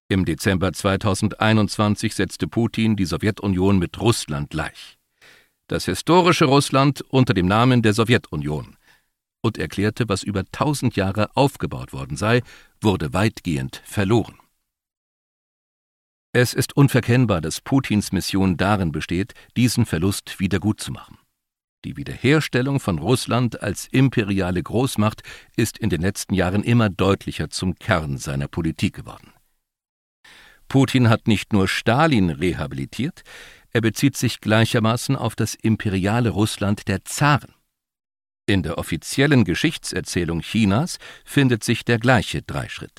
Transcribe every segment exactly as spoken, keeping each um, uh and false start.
Im Dezember zweitausendeinundzwanzig setzte Putin die Sowjetunion mit Russland gleich. Das historische Russland unter dem Namen der Sowjetunion, und erklärte, was über tausend Jahre aufgebaut worden sei, wurde weitgehend verloren. Es ist unverkennbar, dass Putins Mission darin besteht, diesen Verlust wiedergutzumachen. Die Wiederherstellung von Russland als imperiale Großmacht ist in den letzten Jahren immer deutlicher zum Kern seiner Politik geworden. Putin hat nicht nur Stalin rehabilitiert, er bezieht sich gleichermaßen auf das imperiale Russland der Zaren. In der offiziellen Geschichtserzählung Chinas findet sich der gleiche Dreischritt.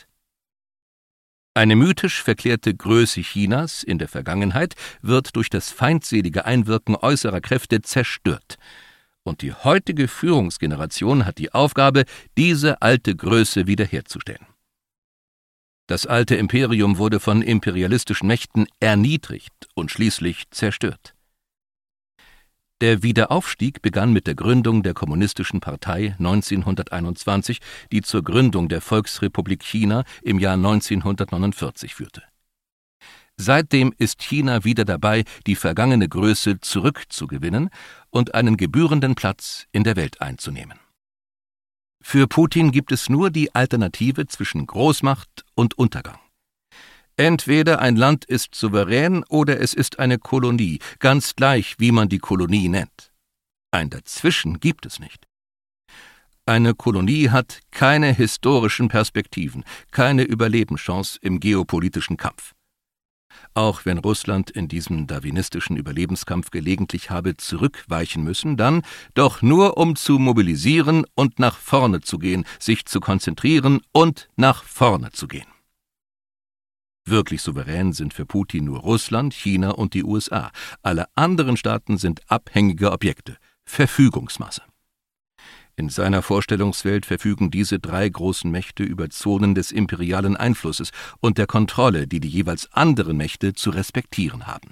Eine mythisch verklärte Größe Chinas in der Vergangenheit wird durch das feindselige Einwirken äußerer Kräfte zerstört. Und die heutige Führungsgeneration hat die Aufgabe, diese alte Größe wiederherzustellen. Das alte Imperium wurde von imperialistischen Mächten erniedrigt und schließlich zerstört. Der Wiederaufstieg begann mit der Gründung der Kommunistischen Partei neunzehnhunderteinundzwanzig, die zur Gründung der Volksrepublik China im Jahr neunzehnhundertneunundvierzig führte. Seitdem ist China wieder dabei, die vergangene Größe zurückzugewinnen und einen gebührenden Platz in der Welt einzunehmen. Für Putin gibt es nur die Alternative zwischen Großmacht und Untergang. Entweder ein Land ist souverän oder es ist eine Kolonie, ganz gleich, wie man die Kolonie nennt. Ein Dazwischen gibt es nicht. Eine Kolonie hat keine historischen Perspektiven, keine Überlebenschance im geopolitischen Kampf. Auch wenn Russland in diesem darwinistischen Überlebenskampf gelegentlich habe zurückweichen müssen, dann doch nur, um zu mobilisieren und nach vorne zu gehen, sich zu konzentrieren und nach vorne zu gehen. Wirklich souverän sind für Putin nur Russland, China und die U S A. Alle anderen Staaten sind abhängige Objekte, Verfügungsmasse. In seiner Vorstellungswelt verfügen diese drei großen Mächte über Zonen des imperialen Einflusses und der Kontrolle, die die jeweils anderen Mächte zu respektieren haben.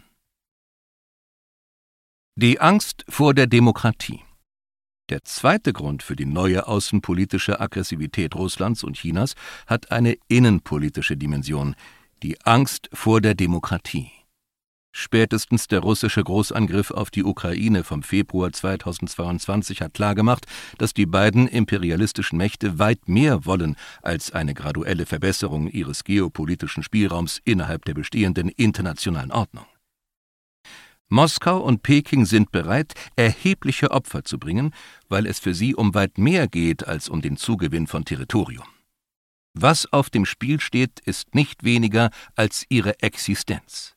Die Angst vor der Demokratie. Der zweite Grund für die neue außenpolitische Aggressivität Russlands und Chinas hat eine innenpolitische Dimension: die Angst vor der Demokratie. Spätestens der russische Großangriff auf die Ukraine vom Februar zweitausendzweiundzwanzig hat klargemacht, dass die beiden imperialistischen Mächte weit mehr wollen als eine graduelle Verbesserung ihres geopolitischen Spielraums innerhalb der bestehenden internationalen Ordnung. Moskau und Peking sind bereit, erhebliche Opfer zu bringen, weil es für sie um weit mehr geht als um den Zugewinn von Territorium. Was auf dem Spiel steht, ist nicht weniger als ihre Existenz.